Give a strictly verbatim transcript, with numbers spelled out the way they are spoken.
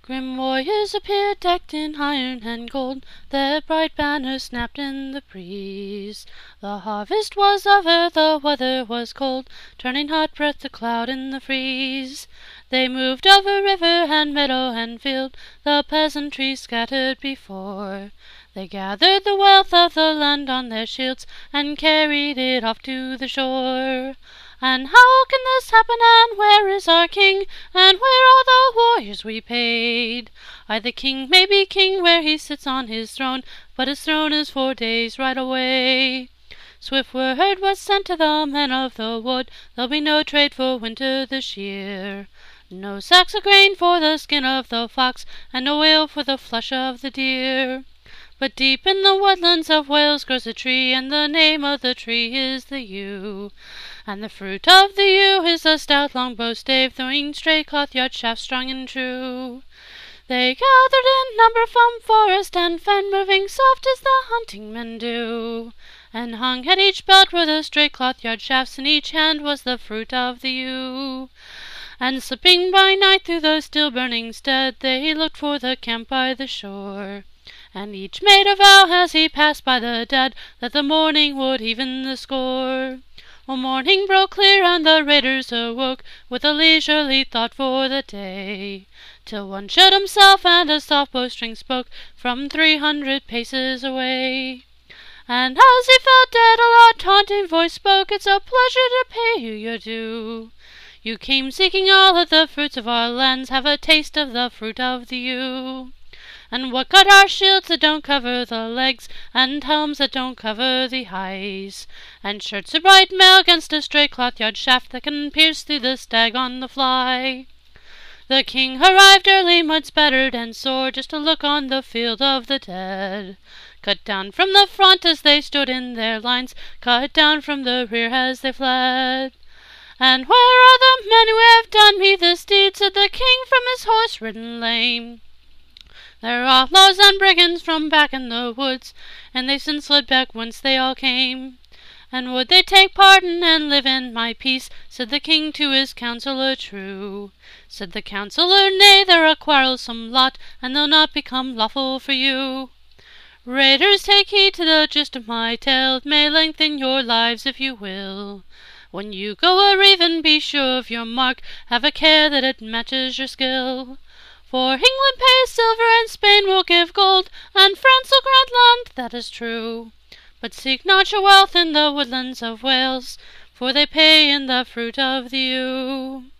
Grim warriors appeared, decked in iron and gold, their bright banners snapped in the breeze. The harvest was over, the weather was cold, turning hot breath to cloud in the freeze. They moved over river and meadow and field, the peasantry scattered before. They gathered the wealth of the land on their shields, and carried it off to the shore. And how can this happen, and where is our king, and where are the warriors we paid? Aye, the king may be king where he sits on his throne, but his throne is four days' ride away. Swift word was sent to the men of the wood, there'll be no trade for winter this year. No sacks of grain for the skin of the fox, and no ale for the flesh of the deer. But deep in the woodlands of Wales grows a tree, and the name of the tree is the yew. And the fruit of the yew is a stout longbow stave, throwing straight cloth-yard shafts strong and true. They gathered in number from forest and fen, moving soft as the hunting men do. And hung at each belt were the straight cloth-yard shafts, in each hand was the fruit of the yew. And slipping by night through the still-burning stead, they looked for the camp by the shore. And each made a vow as he passed by the dead, that the morning would even the score. O morning broke clear, and the raiders awoke with a leisurely thought for the day, till one showed himself, and a soft bowstring spoke from three hundred paces away. And as he fell dead, a loud taunting voice spoke, "It's a pleasure to pay you your due. You came seeking all of the fruits of our lands, have a taste of the fruit of the yew. And what got our shields that don't cover the legs, and helms that don't cover the eyes, and shirts of bright mail against a straight cloth-yard shaft that can pierce through the stag on the fly?" The king arrived early, mud-spattered and sore, just to look on the field of the dead. Cut down from the front as they stood in their lines, cut down from the rear as they fled. "And where are the men who have done me this deed?" said the king from his horse ridden lame. "They're outlaws and brigands from back in the woods, and they've since fled back whence they all came. And would they take pardon and live in my peace?" said the king to his counsellor true. Said the counsellor, "Nay, they're a quarrelsome lot, and they'll not become lawful for you. Raiders, take heed to the gist of my tale, it may lengthen your lives if you will. When you go a-reaving, be sure of your mark, have a care that it matches your skill. For England pays silver, and Spain will give gold, and France will grant land, that is true. But seek not your wealth in the woodlands of Wales, for they pay in the fruit of the yew."